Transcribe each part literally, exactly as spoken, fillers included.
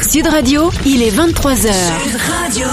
Sud Radio, il est vingt-trois heures. Sud Radio.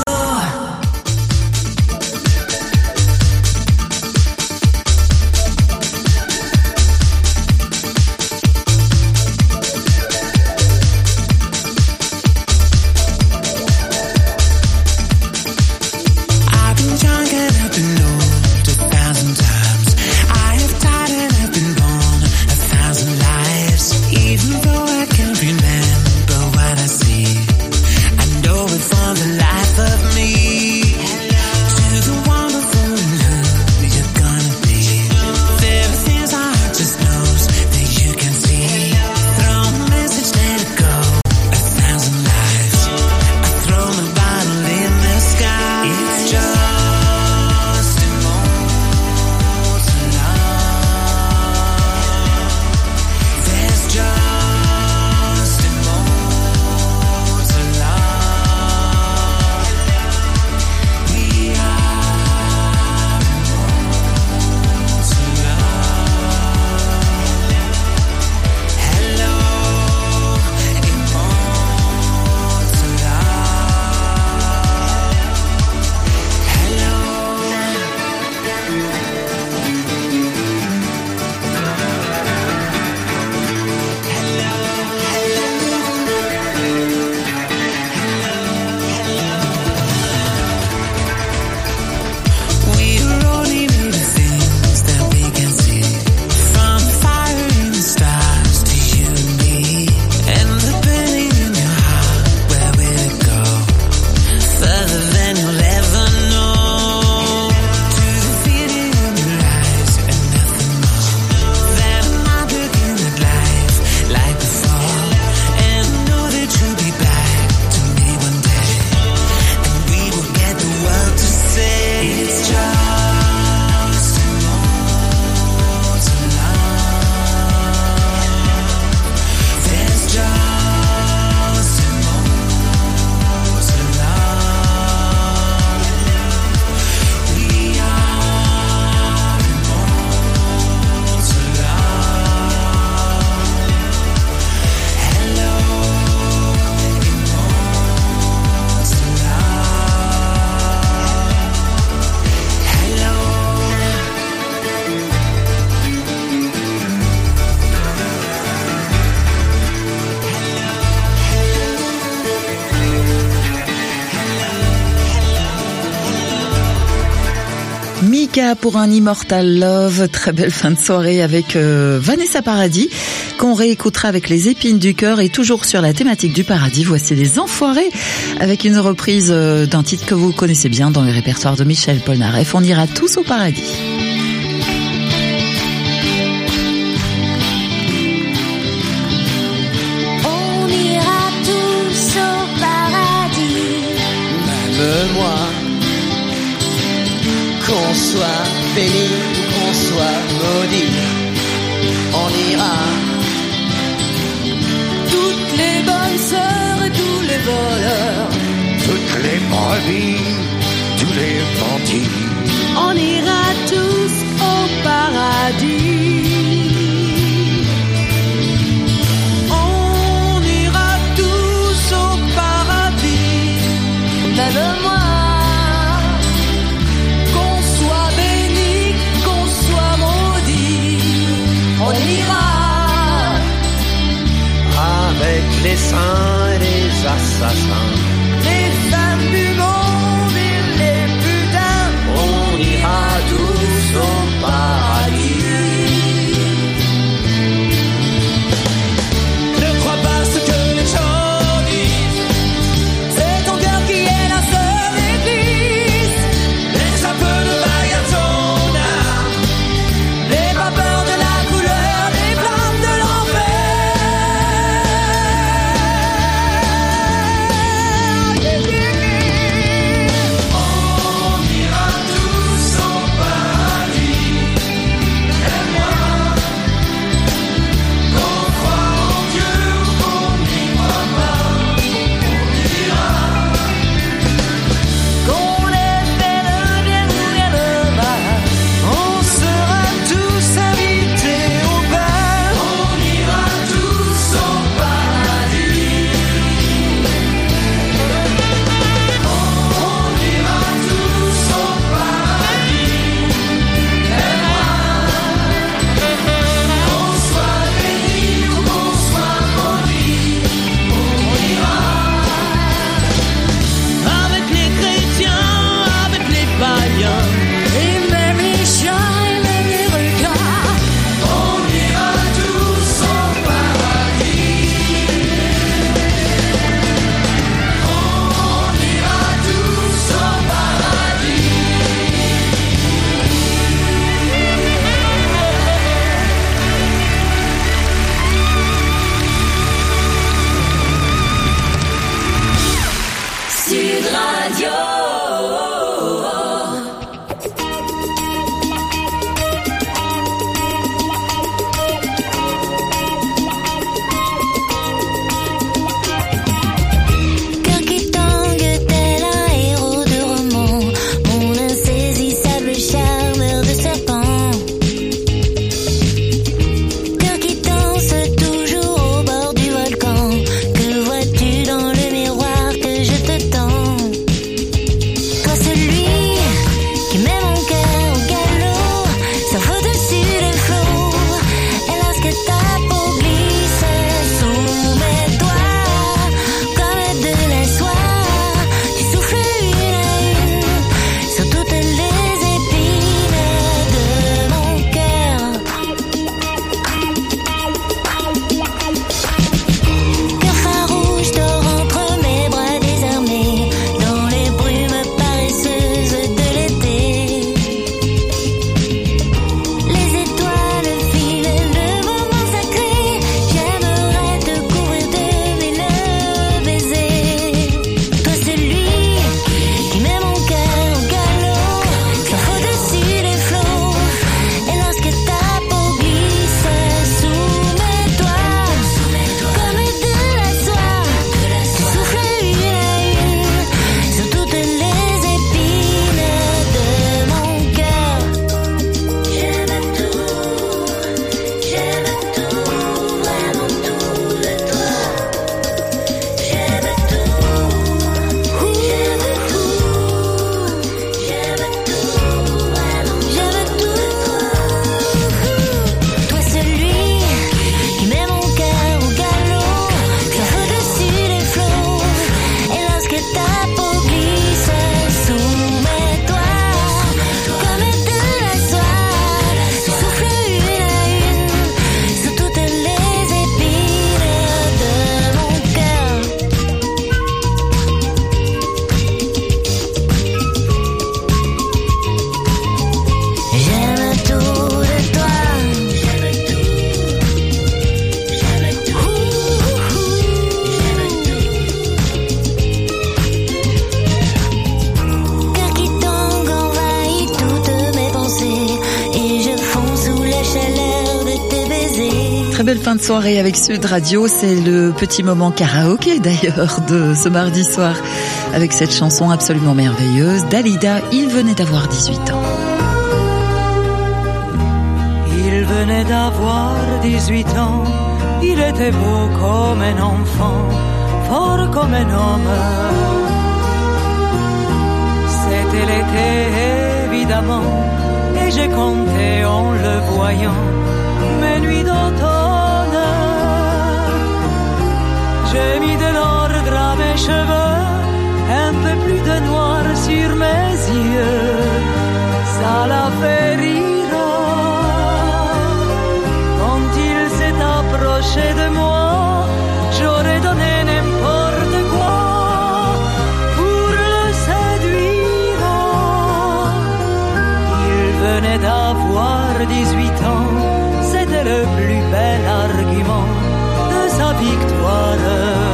Mika pour un Immortal Love, très belle fin de soirée avec euh, Vanessa Paradis, qu'on réécoutera avec les épines du cœur, et toujours sur la thématique du paradis, voici les Enfoirés, avec une reprise euh, d'un titre que vous connaissez bien dans le répertoire de Michel Polnareff, On ira tous au paradis. On ira tous au paradis, même moi. Qu'on soit béni ou qu'on soit maudit, on ira. toutes les bonnes sœurs et tous les voleurs, toutes les brebis, tous les bandits, on ira tous au paradis. On ira tous au paradis, même moi. On ira avec les saints et les assassins, les femmes du monde et les putains. on ira tous au paradis. Ne crois pas ce que les gens disent, c'est ton cœur qui est la seule église. Laisse un peu de vague à ton âme, n'aie pas peur de la couleur des flammes de l'enfer. belle fin de soirée avec Sud Radio. C'est le petit moment karaoké d'ailleurs de ce mardi soir avec cette chanson absolument merveilleuse. Dalida, il venait d'avoir dix-huit ans. Il venait d'avoir dix-huit ans. Il était beau comme un enfant, fort comme un homme. C'était l'été évidemment, et j'ai compté en le voyant mes nuits d'automne. J'ai mis de l'ordre à mes cheveux, un peu plus de noir sur mes yeux. Ça l'a fait rire quand il s'est approché de moi. J'aurais donné n'importe quoi pour le séduire. Il venait d'avoir dix-huit ans, c'était le plus bel argument de sa victoire.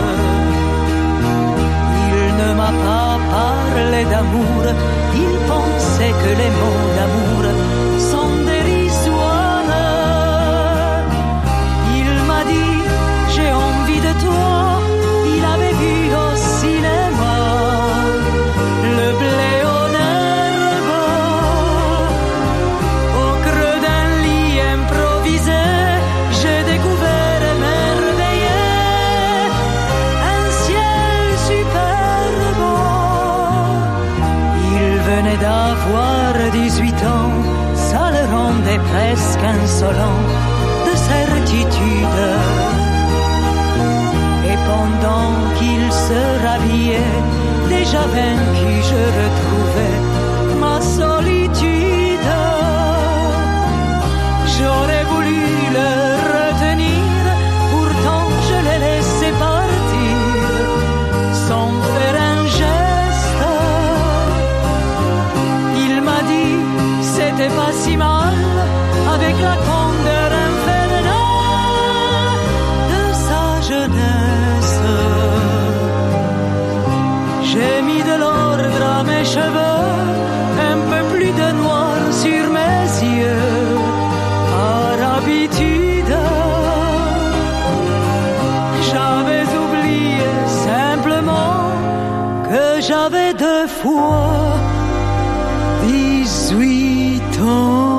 Il ne m'a pas parlé d'amour, il pensait que les mots d'amour sont dérisoires. Il m'a dit j'ai envie de toi, il avait vu au cinéma le blé en herbe au creux d'un lit improvisé. J'ai découvert émerveillé un ciel superbe. Il venait d'avoir dix-huit ans, ça le rendait presque insolent de certitude. Et pendant qu'il se rhabillait, déjà vaincu, je retrouvais ma solitude. J'aurais voulu le retenir, pourtant je l'ai laissé partir sans faire un geste. Il m'a dit c'était pas si mal, avec la candeur infernale de sa jeunesse. J'ai mis de l'ordre à mes cheveux, un peu plus de noir sur mes yeux. Par habitude, j'avais oublié simplement que j'avais deux fois dix-huit ans.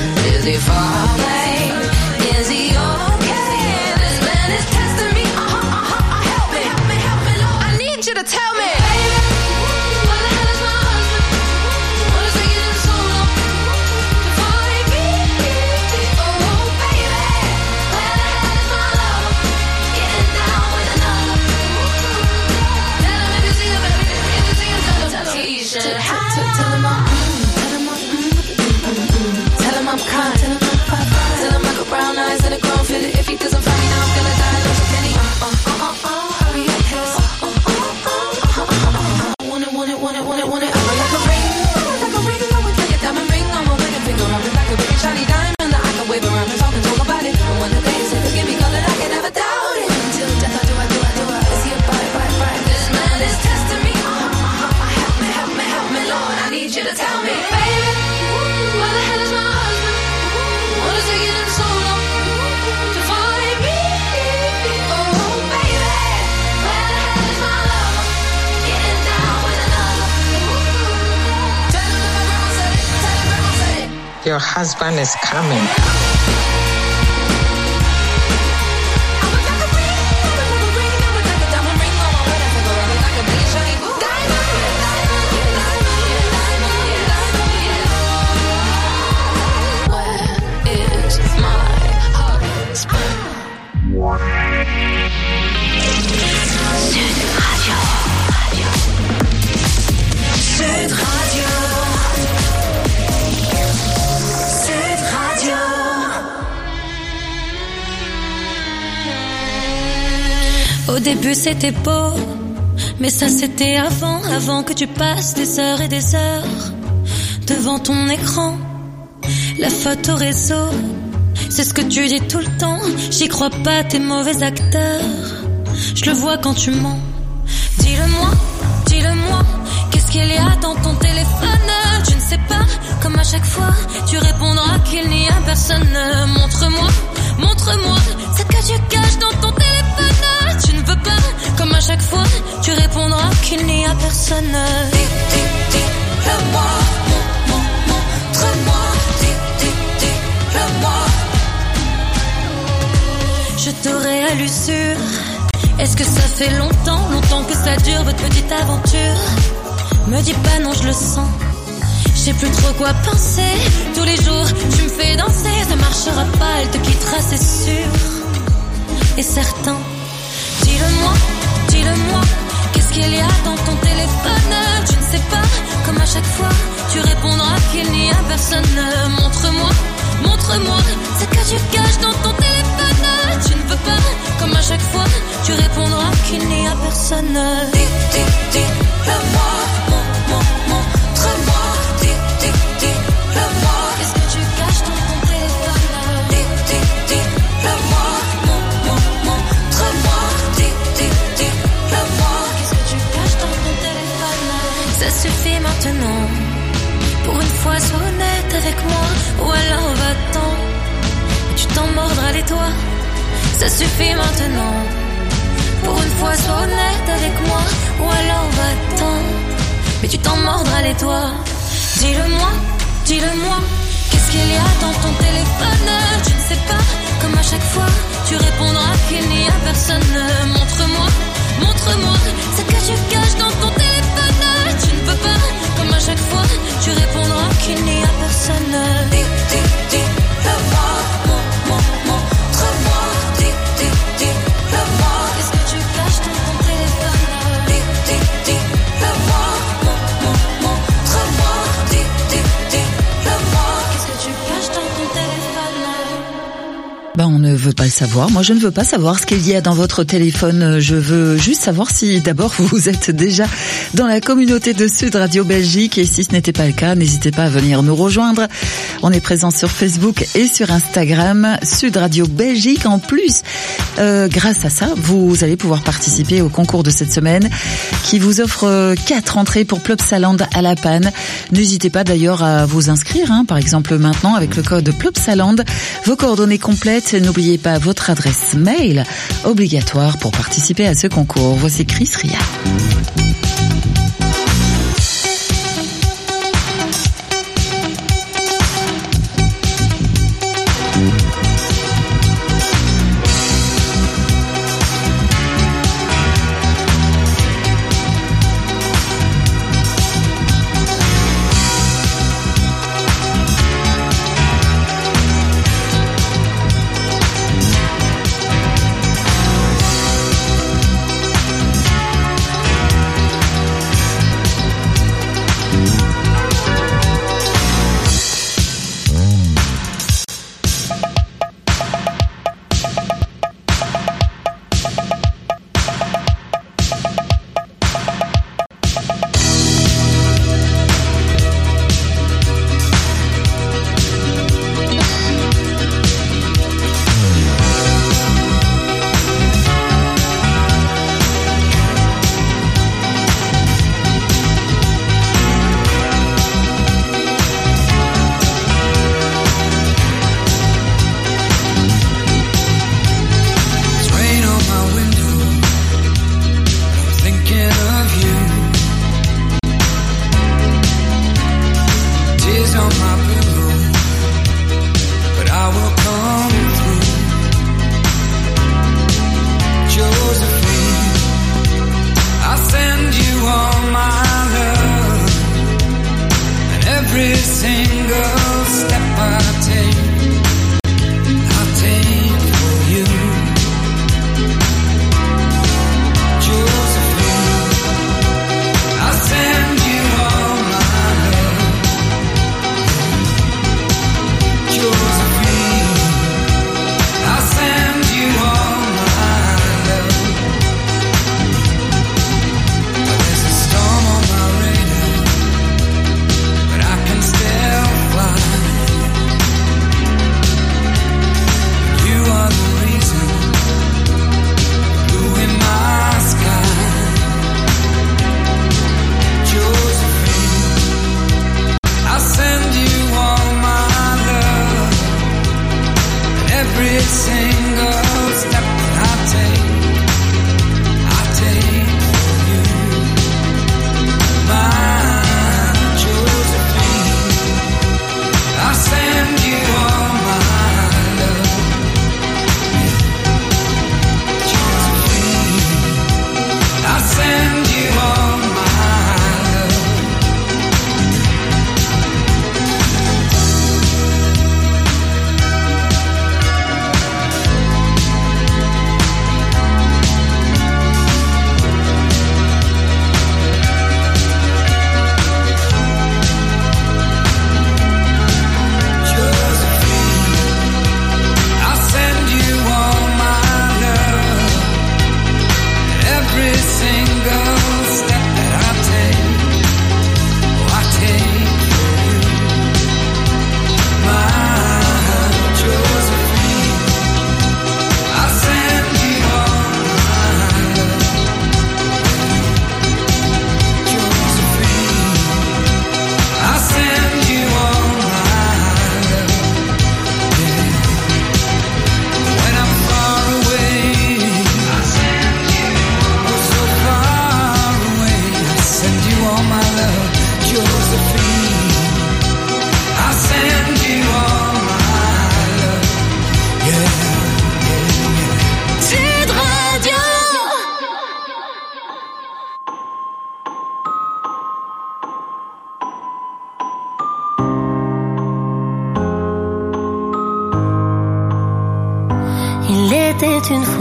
Is he okay? This man is testing me. Uh-huh. Your husband is coming. Au début c'était beau, mais ça c'était avant, avant que tu passes des heures et des heures devant ton écran, la photo réseau, c'est ce que tu dis tout le temps, j'y crois pas, t'es mauvais acteur, je le vois quand tu mens. Dis-le-moi, dis-le-moi, qu'est-ce qu'il y a dans ton téléphone? Je ne sais pas, comme à chaque fois, tu répondras qu'il n'y a personne. Montre-moi, montre-moi, ce que tu caches dans ton téléphone. Tu ne veux pas, comme à chaque fois, tu répondras qu'il n'y a personne. Dis, dis, dis-le-moi, mon, mon, montre-moi, dis, dis, dis-le-moi. Je t'aurai à l'usure. Est-ce que ça fait longtemps, longtemps que ça dure votre petite aventure? Me dis pas non, je le sens. Je sais plus trop quoi penser. Tous les jours, tu me fais danser. Ça marchera pas, elle te quittera, c'est sûr et certain. Dis-le-moi, dis-le-moi, qu'est-ce qu'il y a dans ton téléphone? Je ne sais pas, comme à chaque fois, tu répondras qu'il n'y a personne. Montre-moi, montre-moi, ce que tu caches dans ton téléphone. Tu ne veux pas, comme à chaque fois, tu répondras qu'il n'y a personne. Dis, dis, dis-le-moi, mon, mon, montre-moi, dis, dis, dis-le-moi. Qu'est-ce que tu caches dans ton téléphone? Dis, dis, dis-le-moi, mon, mon, montre-moi, dis, dis, dis-le-moi. Qu'est-ce que tu caches dans ton téléphone? Ça suffit maintenant. Pour une fois, sois honnête avec moi, ou alors va-t'en. Tu t'en mordras les doigts. Ça suffit maintenant. Pour une fois, sois honnête avec moi, ou alors va-t'en. Mais tu t'en mordras les doigts. Dis-le-moi, dis-le-moi, qu'est-ce qu'il y a dans ton téléphone? Je ne sais pas, comme à chaque fois, tu répondras qu'il n'y a personne. Montre-moi, montre-moi, ce que tu caches dans ton téléphone. Tu ne peux pas, comme à chaque fois, tu répondras qu'il n'y a personne. Dis, dis, dis-le-moi, mon, mon, montre-moi, dis, dis, dis-le-moi. Qu'est-ce que tu caches dans ton téléphone? Dis, dis, dis-le-moi, mon, mon, montre-moi, dis, dis, dis-le-moi. Qu'est-ce que tu caches dans ton téléphone? Ben, on ne veut pas le savoir. Moi, je ne veux pas savoir ce qu'il y a dans votre téléphone. Je veux juste savoir si, d'abord, vous êtes déjà dans la communauté de Sud Radio Belgique. Et si ce n'était pas le cas, n'hésitez pas à venir nous rejoindre. On est présent sur Facebook et sur Instagram, Sud Radio Belgique. En plus, euh, grâce à ça, vous allez pouvoir participer au concours de cette semaine qui vous offre quatre entrées pour Plopsaland à La Panne. N'hésitez pas d'ailleurs à vous inscrire, hein, par exemple maintenant avec le code Plopsaland. Vos coordonnées complètes. N'oubliez pas votre adresse mail obligatoire pour participer à ce concours. Voici Chris Ria.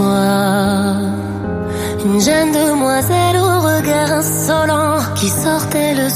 fois une jeune demoiselle au regard insolent qui sortait le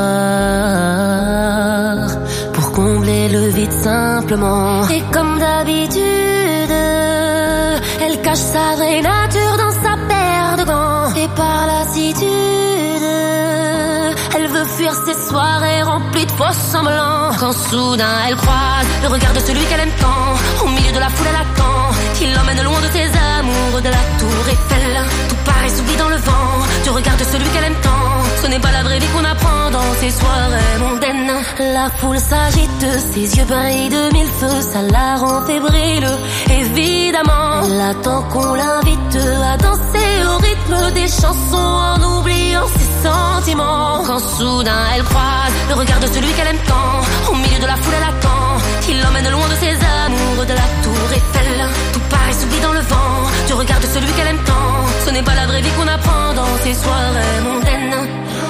soir pour combler le vide simplement. Et comme d'habitude, elle cache sa vraie nature dans sa paire de gants. Et par lassitude, elle veut fuir ses soirées remplies de faux semblants. Quand soudain elle croise le regard de celui qu'elle aime tant, au milieu de la foule elle attend qu'il l'emmène loin de ses amours, de la tour Eiffel. Tout paraît s'oublie dans le vent du regard de celui qu'elle aime tant. Ce n'est pas la vraie vie qu'on apprend dans ces soirées mondaines. La foule s'agite, ses yeux brillent de mille feux, ça la rend fébrile. Évidemment, elle attend qu'on l'invite à danser au rythme des chansons en oubliant ses sentiments. Quand soudain elle croise le regard de celui qu'elle aime tant, au milieu de la foule elle attend qu'il l'emmène loin de ses amours, de la tour Eiffel. Tout paraît s'oublie dans le vent du regard de celui qu'elle aime tant. Ce n'est pas la vraie vie qu'on apprend dans ces soirées mondaines.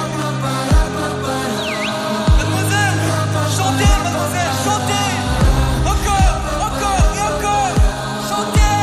Mademoiselle, chantez, mademoiselle, chantez. Encore, encore et encore, chantez.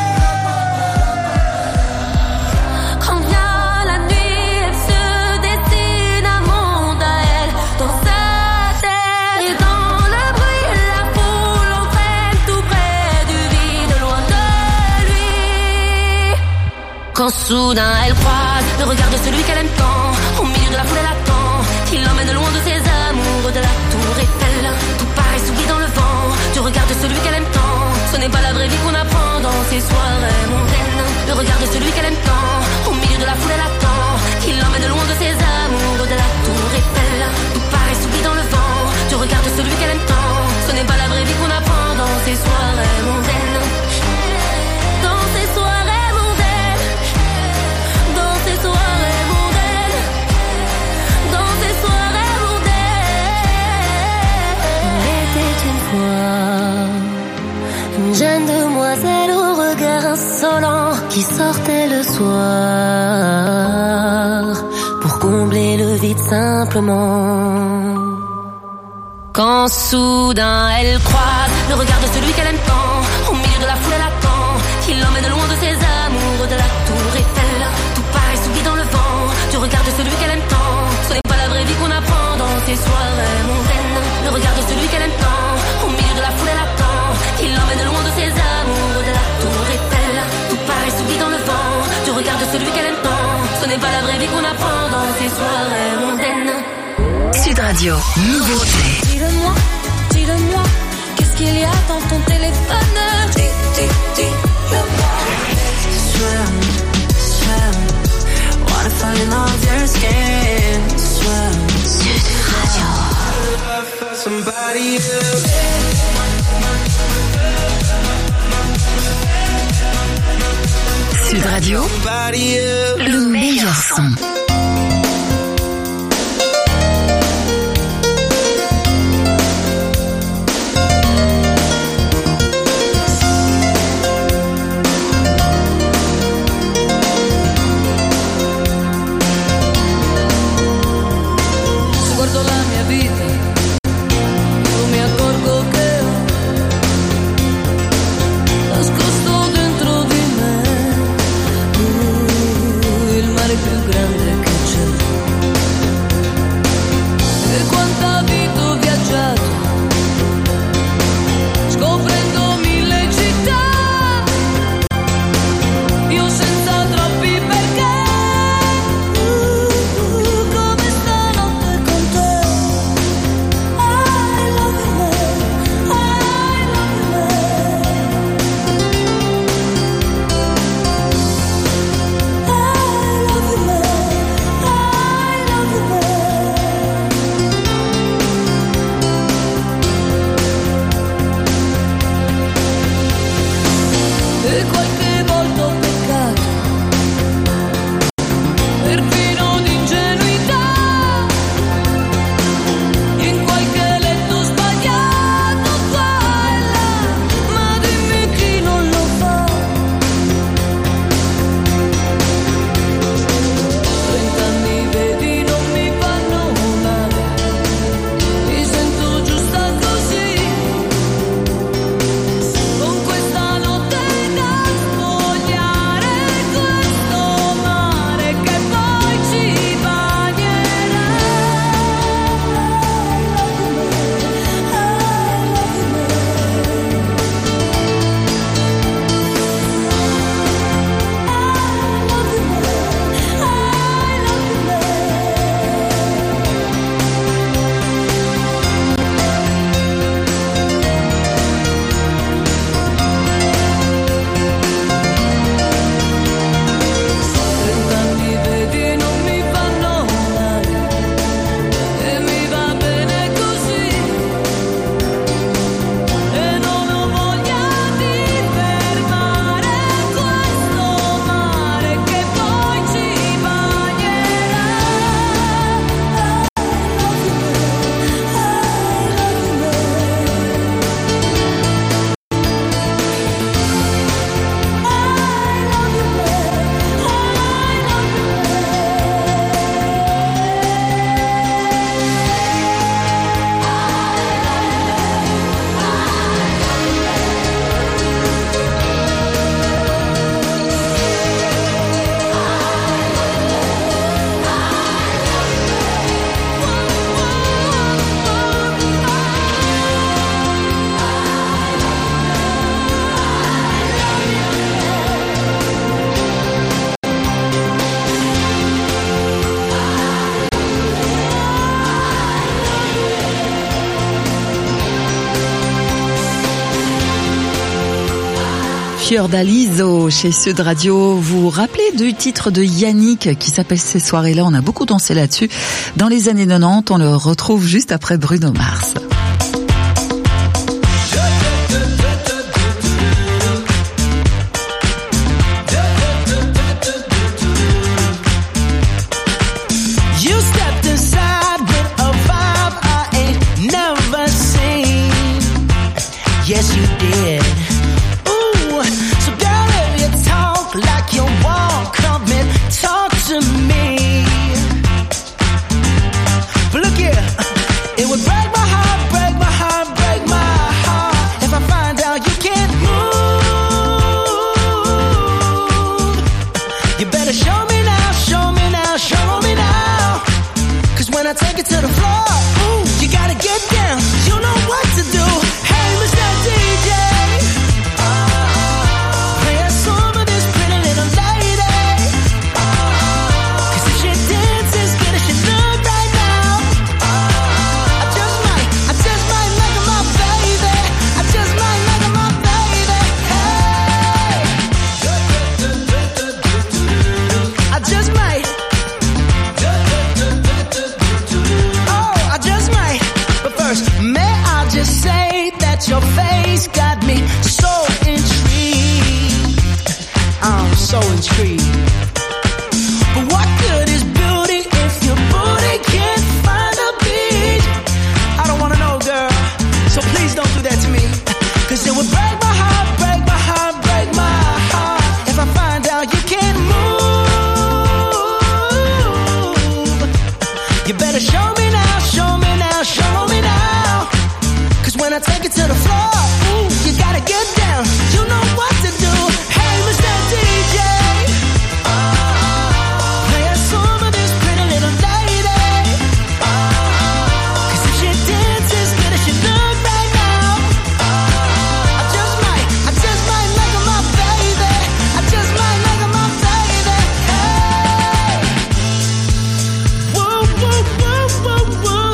Quand vient la nuit, elle se dessine un monde à elle, dans sa tête. Et dans le bruit, la foule entraîne tout près du vide, loin de lui. Quand soudain elle croise le regard de celui qu'elle aime tant, au milieu de la foule elle attend qu'il l'emmène loin de ses amours, de la tour Eiffel. Tout paraît s'oublie dans le vent du regard de celui qu'elle aime tant. Ce n'est pas la vraie vie qu'on apprend dans ces soirées mondaines. Le regard de celui qu'elle aime tant, au milieu de la foule elle attend qu'il l'emmène loin de ses amours, de la tour Eiffel. Tout paraît s'oublie dans le vent du regard de celui qu'elle aime tant. Ce n'est pas la vraie vie qu'on apprend dans ces soirées mondaines. Dans ces soirées mondaines, dans ces soirées mondaines, dans ces soirées mondaines. Il était une fois une jeune demoiselle au regard insolent qui sortait le soir pour combler le vide simplement. Quand soudain elle croise le regard de celui qu'elle aime tant, au milieu de la foule elle attend qu'il l'emmène loin de ses amours, de la tour Eiffel. Tout paraît s'oublie dans le vent du regard de celui qu'elle aime tant. Ce n'est pas la vraie vie qu'on apprend dans ces soirées mondaines. Le regard de celui qu'elle aime tant, au milieu de la foule elle attend qu'il l'emmène loin de ses amours, de la tour Eiffel. Tout paraît s'oublie dans le vent du regard de celui qu'elle aime tant. Ce n'est pas la vraie vie qu'on apprend dans ces soirées mondaines. Sud Radio, nouveauté. Dis-le-moi, dis-le-moi, qu'est-ce qu'il y a dans ton téléphone? Dis, dis, dis-le-moi. Swim, swim, wanna fall in all of your skin. Swim, Sud Radio. Somebody else. Sud Radio, Somebody else. le meilleur son. guardo la mia vita, io mi accorgo che nascosto dentro di me uh, il mare più grande Fiordaliso chez Sud Radio. Vous vous rappelez du titre de Yannick qui s'appelle Ces soirées-là? On a beaucoup dansé là-dessus. Dans les années quatre-vingt-dix, on le retrouve juste après Bruno Mars. Yes, you did. Ooh, so girl, if you talk like you walk, come and talk to me. But look here, it would break my heart, break my heart, break my heart if I find out you can't move. You better show me now, show me now, show me now. Cause when I take it to the floor, ooh, you gotta get down. You know what to do. Hey, Mister D J, play a song for this pretty little lady. Cause if she dances good as she look right now, I just might, I just might make her my baby. I just might make her my baby. Hey, I just might. Oh, I just might. But first, may I just say that your face got me so intrigued. I'm so intrigued. But what good is beauty if your booty can't find a beat? I don't wanna know, girl, so please don't do that to me. Cause it would break my heart, break my heart, break my heart if I find out you can't move. You better show me now, show me now, show me now. Cause when I take it to the floor, ooh, you gotta get down. You know what to do. Hey, Mister D J, play a song for this pretty little lady. Cause if she dances good as she look right now, I just might, I just might make her my baby. I just might make her my baby. Hey, woo, woo, woo, woo, woo.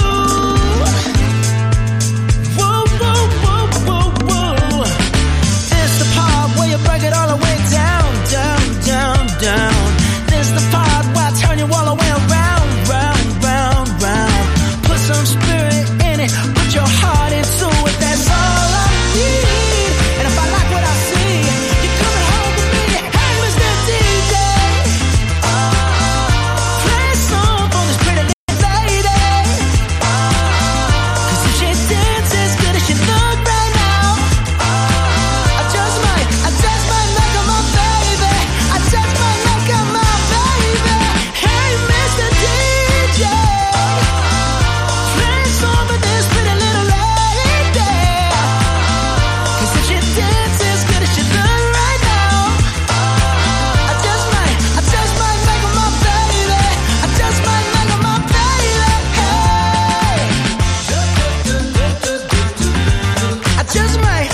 Whoa, whoa, whoa, whoa, whoa. This the part where you break it all the way down, down, down, down. This the part where I turn you all the way around, round, round, round. Put some spirit in it, put your heart into it, that's all I need. And if I like what I see, you're coming home with me. Hey, Mister D J, play a song for this pretty little lady. Cause if she dances good as she look right now, I just might, I just might make her my baby. I just might make her my baby. Hey, Mister D J, play a song for this pretty little lady. Cause if she dances good as she look right now, I just might, I just might make her my baby. I just might make her my baby. Hey, I just might.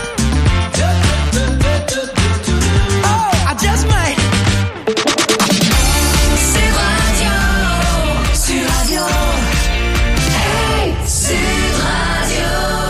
Oh, I just might. Sud Radio. Sud Radio. Hey, Sud Radio.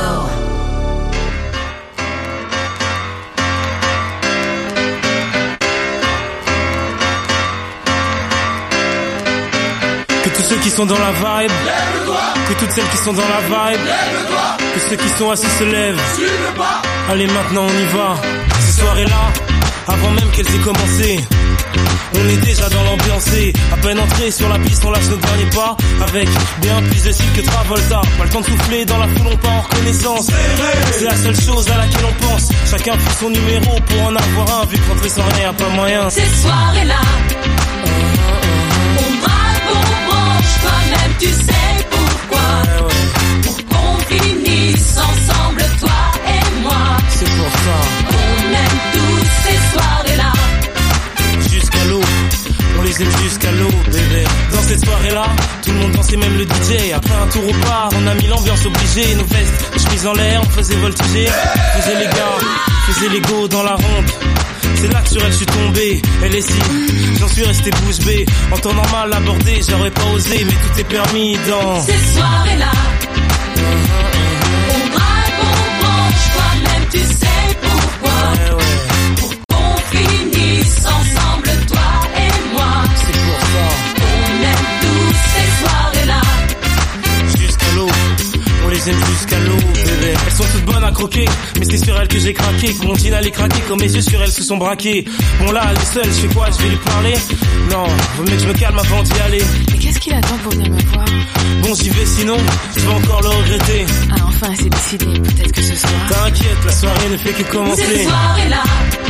Que tous ceux qui sont dans la vibe, que toutes celles qui sont dans la vibe, que ceux qui sont assis se lèvent. Allez, maintenant on y va. Ces soirées-là, avant même qu'elles aient commencé, on est déjà dans l'ambiance. À peine entré sur la piste, on lâche nos derniers pas avec bien plus de style que Travolta. Pas le temps de souffler, dans la foule on part en reconnaissance. C'est la seule chose à laquelle on pense. Chacun fait son numéro pour en avoir un. Vu qu'entrer sans rien, y'a pas moyen. Ces soirées-là, on braque, on branche, toi-même tu sais pourquoi. Pour qu'on finisse ensemble, toi et moi. C'est pour ça. On aime tous ces soirées-là. Jusqu'à l'eau, on les aime jusqu'à l'eau, bébé. Dans cette soirée-là, tout le monde dansait, même le D J. Après un tour au bar, on a mis l'ambiance obligée. Nos vestes, les chemises en l'air, on faisait voltiger. Faisait les gars, faisait les go dans la ronde. C'est là que sur elle je suis tombé. Elle est si, j'en suis resté bouche bée. En temps normal abordé, j'aurais pas osé, mais tout est permis dans Ces soirées-là, on braque, on branche, toi-même tu sais pourquoi. Ouais, ouais. Pour croquer, mais c'est sur elle que j'ai craqué. Continue à les craquer quand mes yeux sur elle se sont braqués. Bon là, elle est seule, je fais quoi? Je vais lui parler? Non, vaut mieux que je me calme avant d'y aller. Mais qu'est-ce qu'il attend pour venir me voir? Bon, j'y vais sinon, je vais encore le regretter. Ah enfin, c'est décidé, peut-être que ce soir. T'inquiète, la soirée ne fait que commencer. Cette soirée-là,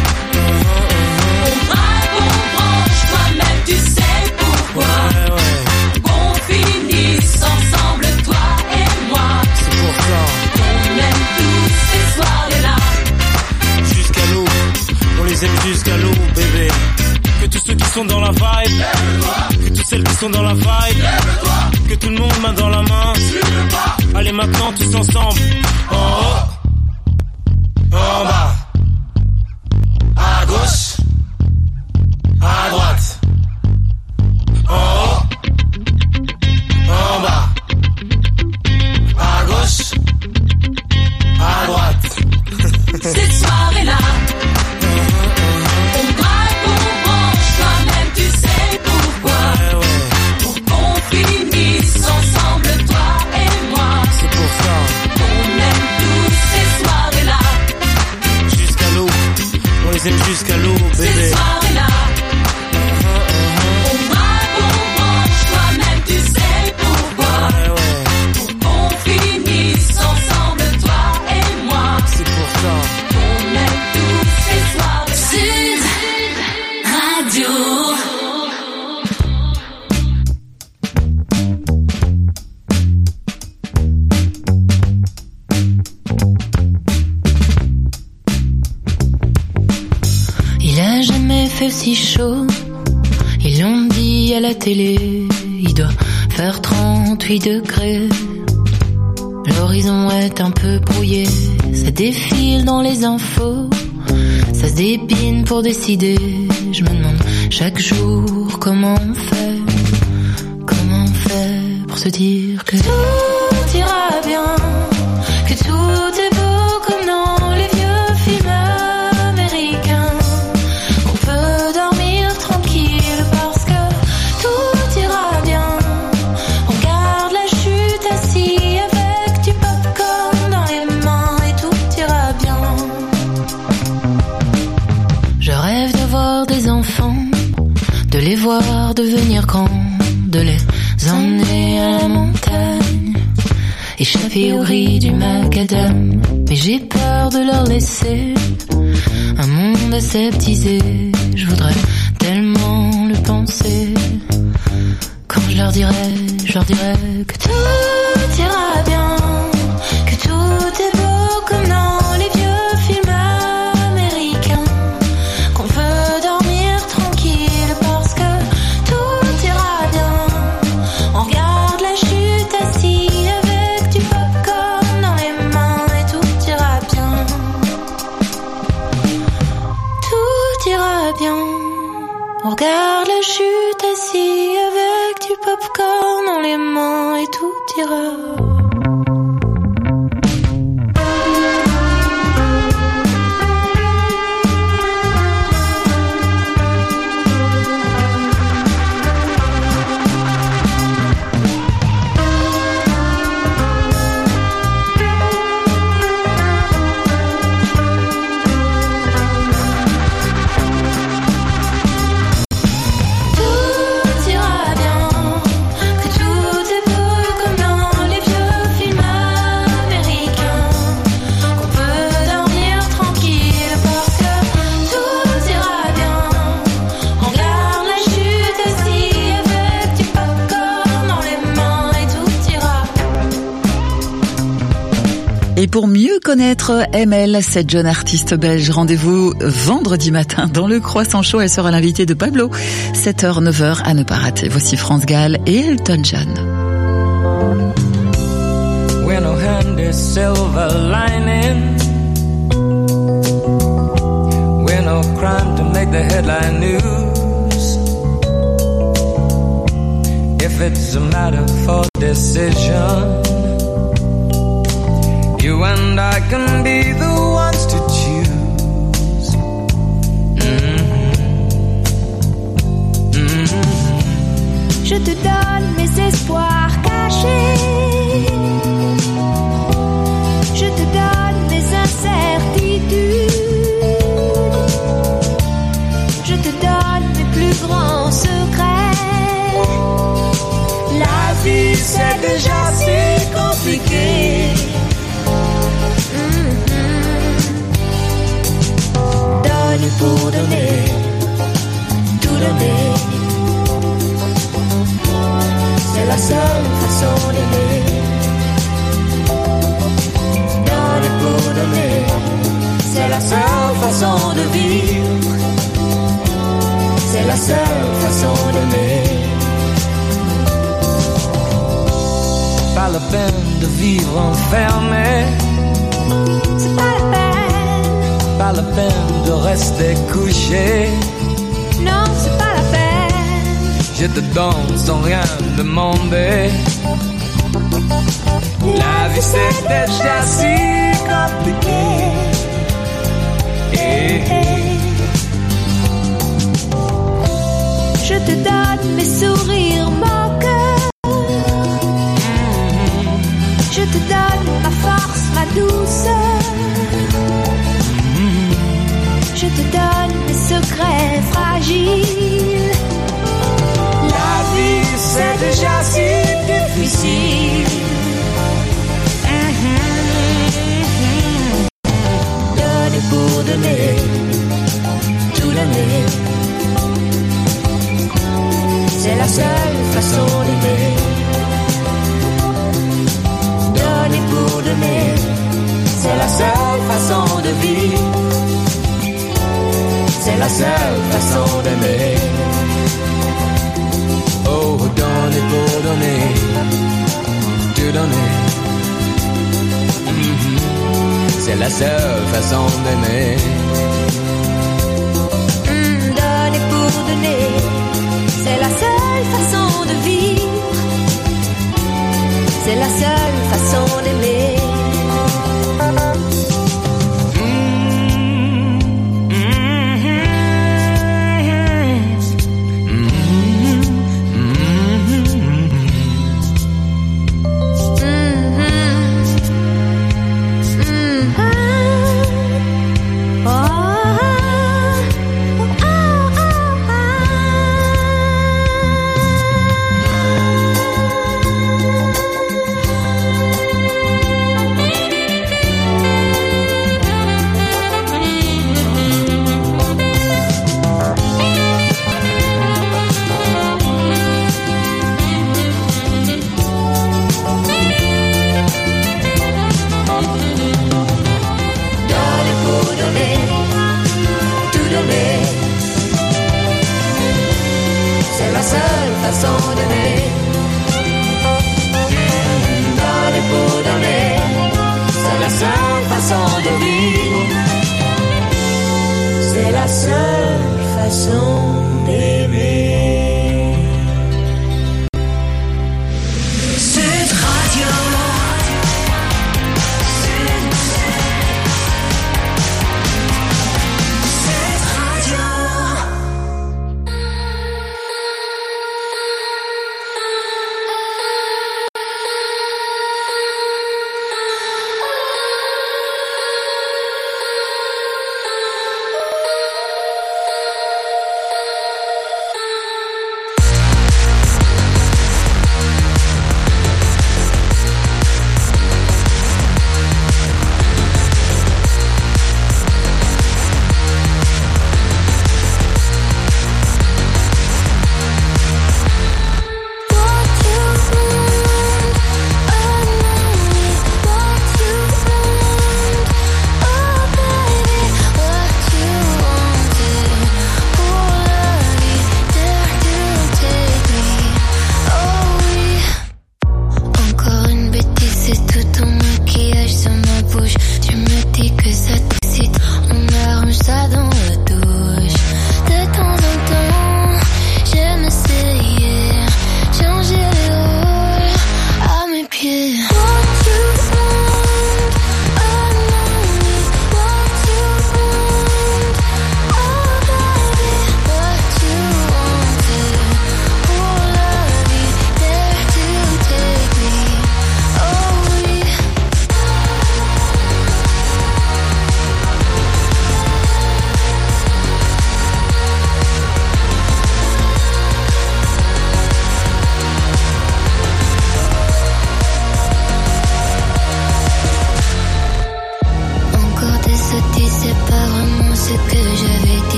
on braque, on branche, toi-même tu sais pourquoi. Ouais, ouais. Qu'on finisse ensemble, toi et moi. C'est pour ça. On aime tous ces soirées-là. Jusqu'à l'eau, on les aime jusqu'à l'eau, bébé. Que tous ceux qui sont dans la vibe, lève-toi. Que toutes celles qui sont dans la vibe, lève-toi. Que tout le monde main dans la main, suivez-moi. Allez maintenant tous ensemble. En haut, en bas, à gauche, à droite. En haut, en bas, à gauche, à droite. Cette soirée-là, on braque, on branche, toi-même tu sais pourquoi. Ouais, ouais. Pour qu'on finisse ensemble, toi et moi. C'est pour ça. On aime tous ces soirées-là. Jusqu'à l'eau, on les aime jusqu'à l'eau, bébé. Cette soirée-là, on braque, on branche, toi-même tu sais pourquoi. Ouais, ouais. Pour qu'on finisse ensemble, toi et moi. C'est pour ça. On aime tous ces soirées-là. Sud Radio. Il a jamais fait si chaud. Ils l'ont dit à la télé. Il doit faire trente-huit degrés. L'horizon est un peu brouillé. Ça défile dans les infos. Ça se dépine pour décider. Je me demande chaque jour comment on fait. Comment on fait pour se dire que tout ira bien. Que tout est beau comme dans les vieux films américains. Qu'on peut dormir tranquille parce que tout ira bien. On regarde la chute assis avec du popcorn dans les mains et tout ira bien. Je rêve d'avoir des enfants, de les voir devenir grands, de les emmener à la montagne, échapper au gris du macadam. Mais j'ai peur de leur laisser un monde aseptisé. Je voudrais tellement le penser. Quand je leur dirai, je leur dirai que tout ira bien, que tout est beau comme dans les vieux films américains. Qu'on peut dormir tranquille parce que tout ira bien. On regarde la chute assis avec du popcorn dans les mains et tout ira bien. Tout ira bien. On regarde la chute assis avec du popcorn dans les mains et tout ira. Tout ira bien, que tout est beau comme dans les vieux films américains. Qu'on peut dormir tranquille parce que tout ira bien. On regarde la chute assis avec du popcorn dans les mains et tout ira. Et pour mieux connaître M L, cette jeune artiste belge, rendez-vous vendredi matin dans le Croissant Show. Elle sera l'invitée de Pablo, sept heures neuf heures à ne pas rater. Voici France Gall et Elton John. We're no handy silver lining. We're no crime to make the headline news. If it's a matter for decision, you and I can be the ones to choose. Mm-hmm. Mm-hmm. Je te donne mes espoirs cachés. Je te donne mes la seule façon d'aimer. Donner pour donner, c'est la seule façon de vivre. C'est la seule façon d'aimer. Pas la peine de vivre enfermé. C'est pas la peine. Pas la peine de rester couché. Non, c'est pas la peine. Je te donne sans rien demander. La vie c'est déjà si compliqué. Hey, hey. Je te donne mes sourires, mon cœur. Mm-hmm. Je te donne ma force, ma douceur. Mm-hmm. Je te donne mes secrets fragiles. La vie c'est déjà si difficile. Mm-hmm. Donner pour donner, tout donner. C'est la seule façon d'aimer. Donner pour donner, c'est la seule façon de vivre. C'est la seule façon d'aimer. Oh, donner pour donner, tout donner. Mm-hmm. C'est la seule façon d'aimer. Mm, donner pour donner, c'est la seule façon de vivre. C'est la seule façon d'aimer.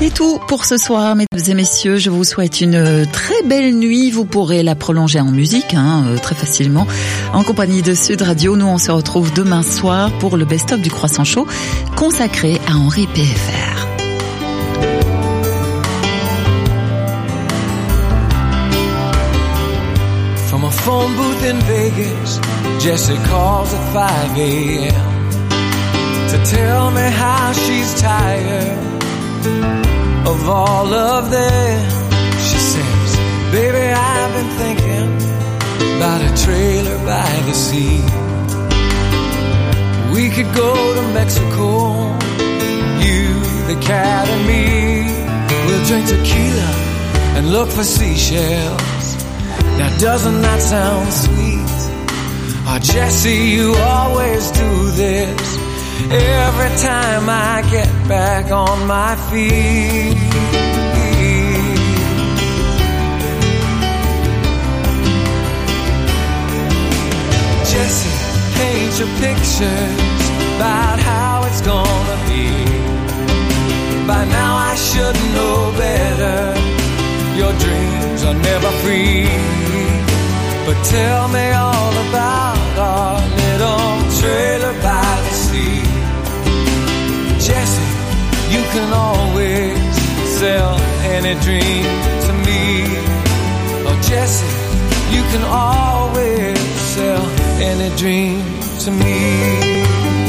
C'est tout pour ce soir, mesdames et messieurs. Je vous souhaite une très belle nuit. Vous pourrez la prolonger en musique, hein, très facilement, en compagnie de Sud Radio. Nous, on se retrouve demain soir pour le best-of du Croissant Chaud, consacré à Henri P F R. From a phone booth in Vegas, Jessie calls at five a.m. to tell me how she's tired of all of them. She says, baby, I've been thinking about a trailer by the sea. We could go to Mexico, you, the cat and me. We'll drink tequila and look for seashells. Now doesn't that sound sweet? Oh, Jessie, you always do this every time I get back on my feet. Jessie, paint your pictures about how it's gonna be. By now I should know better. Your dreams are never free. But tell me all about our little trailer by the sea. Jessie, you can always sell any dream to me. Oh, Jessie, you can always sell any dream to me.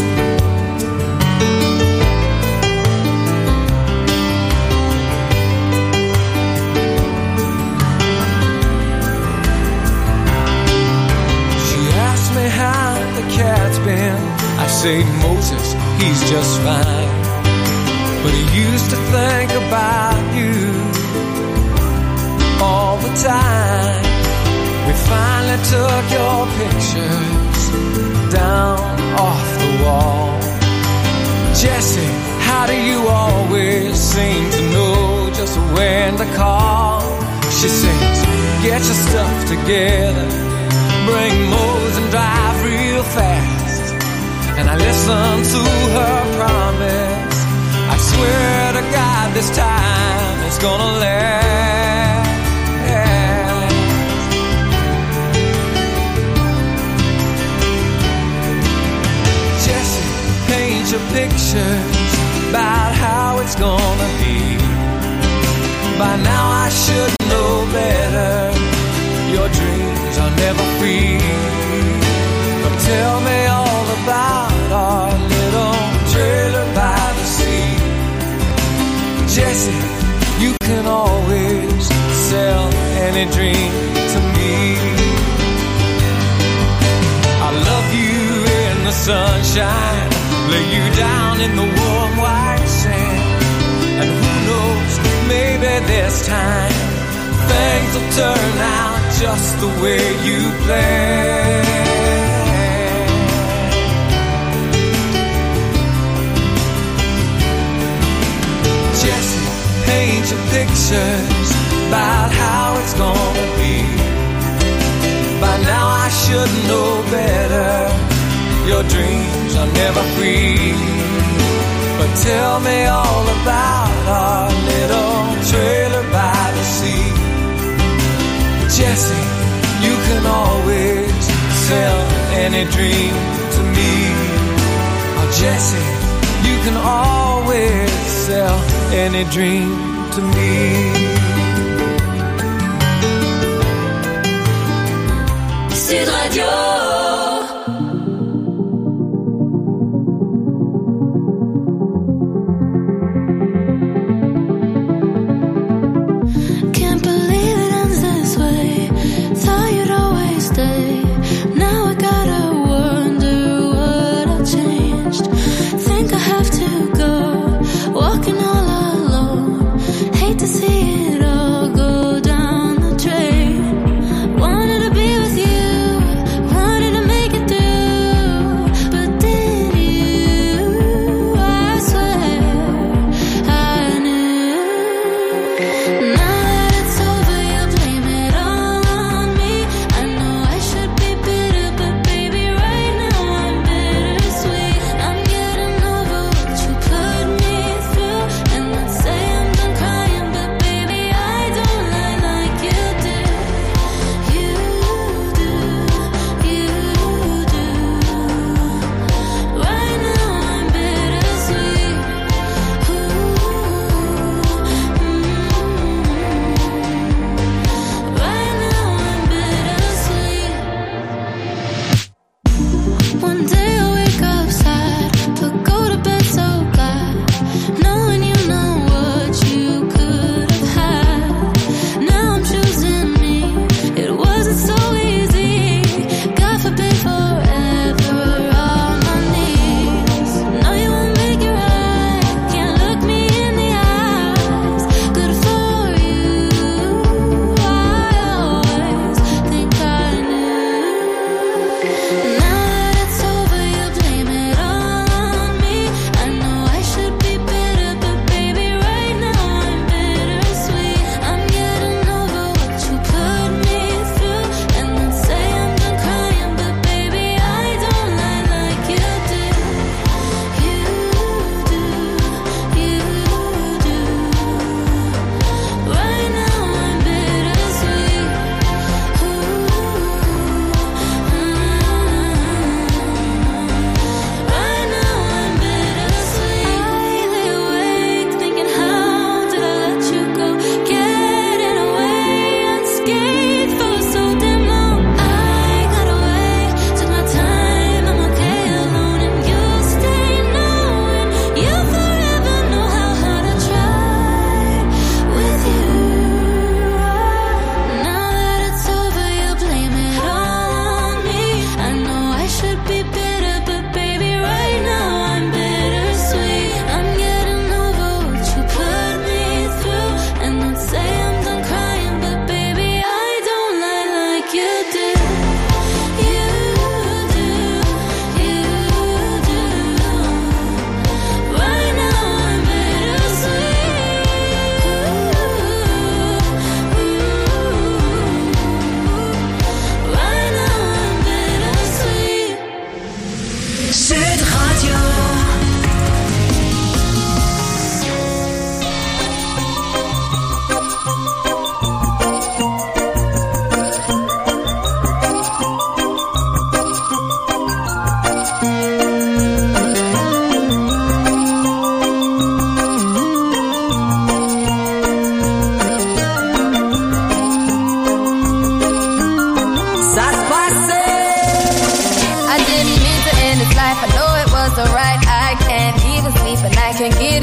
Me how the cat's been. I say Moses, he's just fine, but he used to think about you all the time. We finally took your pictures down off the wall. Jessie, how do you always seem to know just when to call? She says, get your stuff together, bring Mose and drive real fast. And I listen to her promise. I swear to God this time it's gonna last. Jessie, paint your pictures about how it's gonna be. By now I should know better. Your dreams are never free. But tell me all about our little trailer by the sea. Jessie, you can always sell any dream to me. I'll love you in the sunshine, lay you down in the warm white sand. And who knows, maybe this time things will turn out just the way you planned. Jessie, paint your pictures about how it's gonna be. By now I should know better. Your dreams are never free. But tell me all about our little trailer by the sea. Jessie, you can always sell any dream to me. Oh, Jessie, you can always sell any dream to me. Sud Radio. To see it all go down the drain. Wanted to be with you, wanted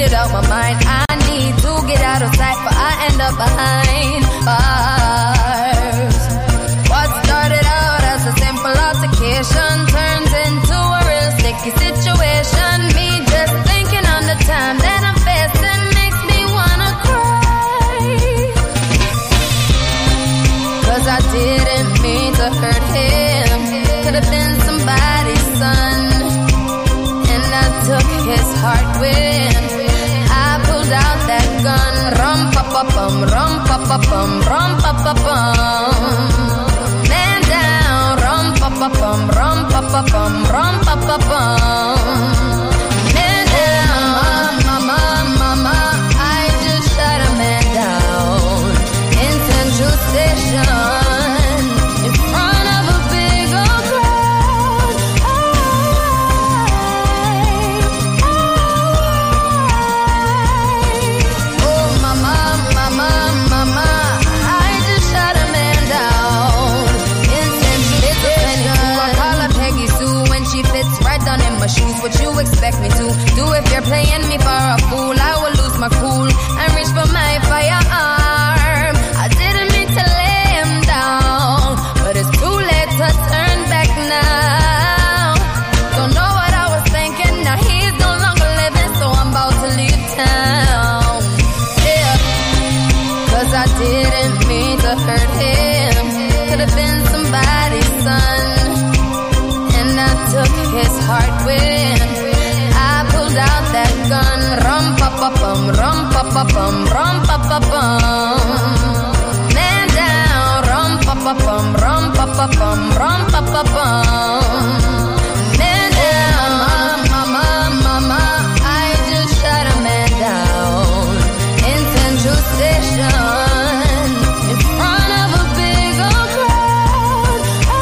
it out my mind. I need to get out of sight, but I end up behind bars. What started out as a simple altercation turns into a real sticky situation. Me just thinking on the time that I'm facing makes me wanna cry. Cause I didn't mean to hurt him. Could have been somebody's son, and I took his heart with. I pulled out that gun. Rum pa pa bum, rum pa pa bum, rum pa pa bum. Man down. Rum pa pa bum, rum pa pa bum, rum pa pa bum. Man down. Mama, mama, I just shot a man down in Central Station in front of a big old crowd. I, I, oh mama, mama, mama, I just shot a man down in Central Station. I call her Peggy Sue when she fits right down in my shoes. What you expect me to do if you're playing me for a fool? I will lose my cool and reach for my firearm. I didn't mean to lay him down, but it's too late to turn back now. Don't know what I was thinking. Now he's no longer living, so I'm about to leave town. Yeah, cause I didn't mean to hurt him. Could have been somebody's son, and I took his heart with. I pulled out that gun. Rum pa pa bum, rum pa pa bum, rum pa pa bum. Man down. Rum pa pa bum, rum pa pa bum, rum pa pa bum. Man down. Mama, mama, I just shot a man down in Central Station in front of a big old crowd. I,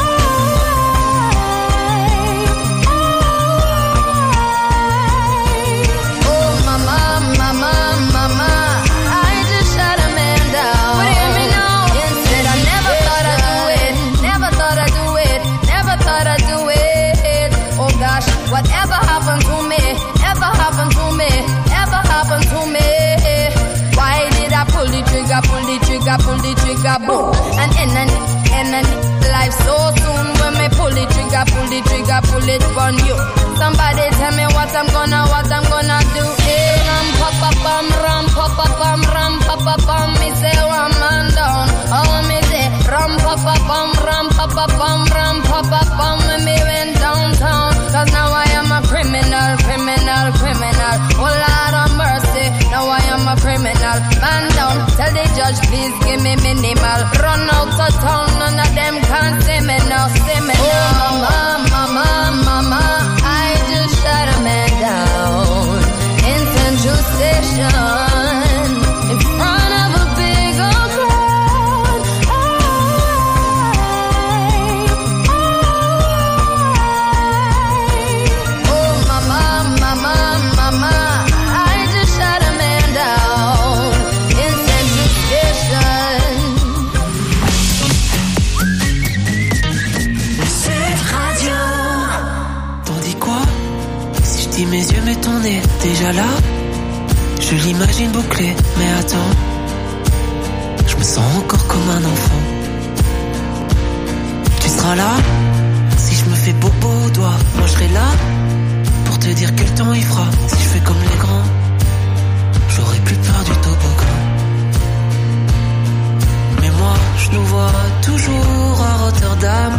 I, oh mama, mama, mama, I just shot a man down. But hear me now. Instead, I never thought I'd do it. Never thought I'd do it. Never thought I'd do it. Oh gosh, whatever happened to me? Ever happened to me? Ever happened to me? Why did I pull the trigger, pull the trigger, pull the trigger, boom? And end and end and life so soon. When me pull the trigger, pull the trigger, pull it on you. Somebody tell me what I'm gonna, what I'm gonna do. Hey, ram pa pa bum, ram pa pa bum, ram pa pa bum. Me say one man down. Oh me say ram pa pa bum, ram pa pa bum, ram pa pa bum. And me went downtown. Cause now I am a criminal, criminal, criminal. Oh Lord of mercy, now I am a criminal. Man down, tell the judge please give me minimal. Run out of town, none of them can see me now, see me now. Oh mama, mama, mama, I just shot a man down in Central Station in front of a big old crowd. I, I, oh mama, mama, mama, I just shot a man down in Central Station. Cette radio. T'en dis quoi? Si je dis mes yeux mais ton nez déjà là, je l'imagine bouclé, mais attends, je me sens encore comme un enfant. Tu seras là, si je me fais bobo au doigt, moi je serai là, pour te dire quel temps il fera. Si je fais comme les grands, j'aurai plus peur du toboggan. Mais moi, je nous vois toujours à Rotterdam.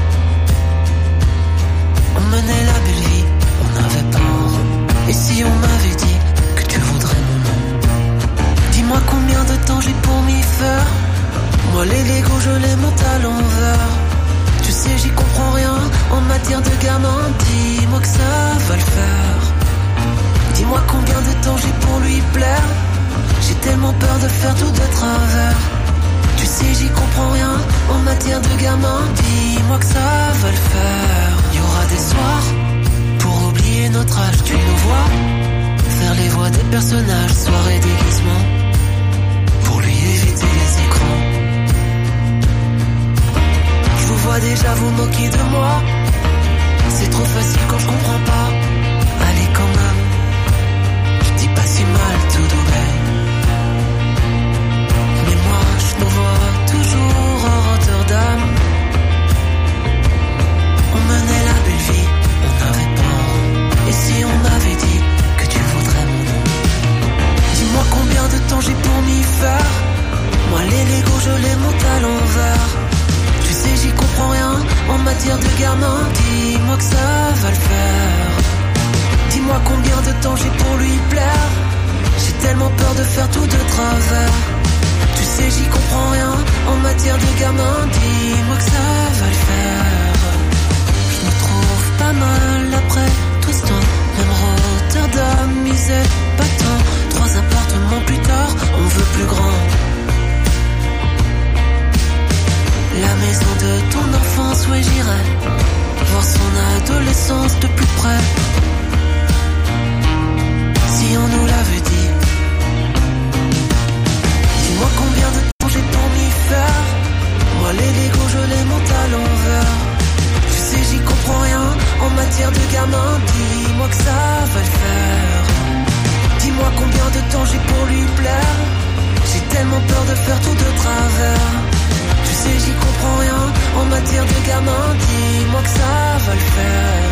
On menait la belle vie, on avait peur. Et si on m'avait dit que tu voudrais mon nom? Dis-moi combien de temps j'ai pour m'y faire. Moi les Legos je les monte à l'envers. Tu sais j'y comprends rien en matière de gamin. Dis-moi que ça va le faire. Dis-moi combien de temps j'ai pour lui plaire. J'ai tellement peur de faire tout de travers. Tu sais j'y comprends rien en matière de gamin. Dis-moi que ça va le faire. Y aura des soirs pour oublier notre âge. Tu nous vois faire les voix des personnages. Soirée déguisement pour lui éviter les écrans. Je vous vois déjà vous moquer de moi. C'est trop facile quand je comprends pas. Allez quand même, je dis pas si mal. je les monte à l'envers. Tu sais, j'y comprends rien en matière de gamin. Dis-moi que ça va le faire. Dis-moi combien de temps j'ai pour lui plaire. J'ai tellement peur de faire tout de travers. Tu sais, j'y comprends rien en matière de gamin. Dis-moi que ça va le faire. Je me trouve pas mal après tout ce temps. Même Rotterdam, misère, pas tant. Trois appartements plus tard, on veut plus grand. La maison de ton enfance, ouais j'irai voir son adolescence de plus près. Si on nous l'avait dit. Dis-moi combien de temps j'ai pour m'y faire. Moi les Legos je les monte à l'envers. Tu sais j'y comprends rien en matière de gamin. Dis-moi que ça va le faire. Dis-moi combien de temps j'ai pour lui plaire. J'ai tellement peur de faire tout de travers. Tu sais j'y comprends rien en matière de gamin. Dis-moi que ça va le faire.